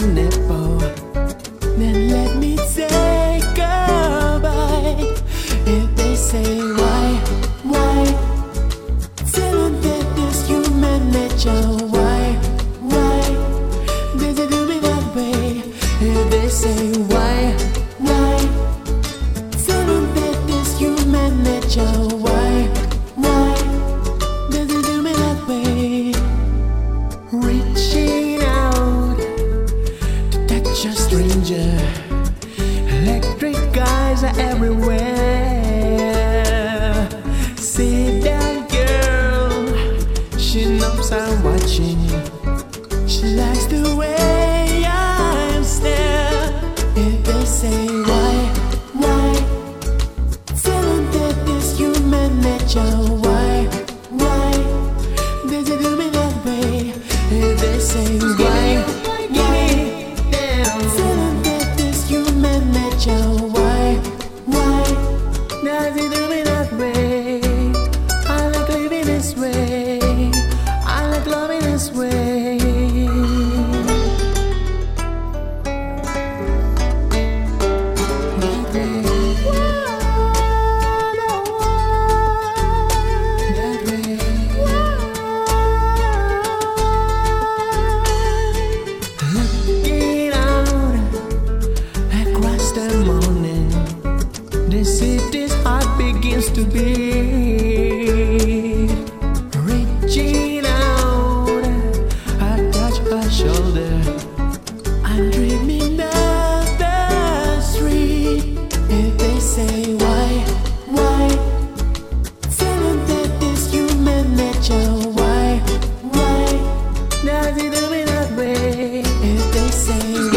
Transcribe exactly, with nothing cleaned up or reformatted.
nipple, then let me take a bite. If they say why, why, tell them that it's human nature. Why, why, does it do me that way? If they say why, why, tell them that it's human nature. Why, why, does it do me that way? Reaching out to touch a stranger. Electric guys are everywhere. See that girl, she knows I'm watching. She likes the way I stare. If they say why, why, tell them that it's human nature. Why, why, does it do me that way? If they say why, why, tell them that it's human nature. Why, why, does it do me that way? I like living this way. I like loving this way. The city's heart begins to beat. Reaching out, I touch her shoulder. I'm dreaming of the street. If they say why, why, tell them that it's human nature. Why, why, does it do me that way? If they say